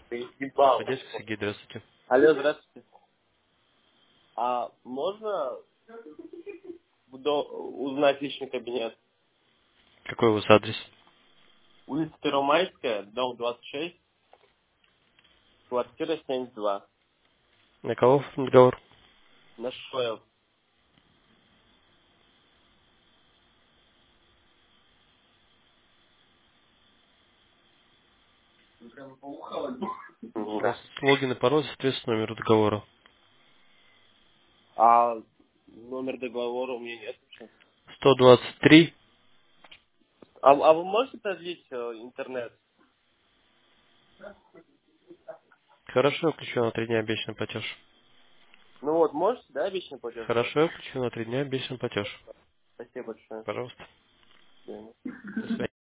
Ты ебал. Одесса, Сергей, здравствуйте. Алло, здравствуйте. А можно узнать личный кабинет? Какой у вас адрес? Улица Первомайская, дом 26, квартира 72. На кого оформлен договор? На Шоев. У вас Да. логин и пароль, соответственно, номер договора. А номер договора у меня нет вообще. 123. А вы можете продлить интернет? Хорошо, я включу на 3 дня обещанный платеж. Ну вот, можете, да, обещанный платеж сделать? Хорошо, я включу на 3 дня обещанный платеж. Спасибо большое. Пожалуйста. До свидания. До свидания.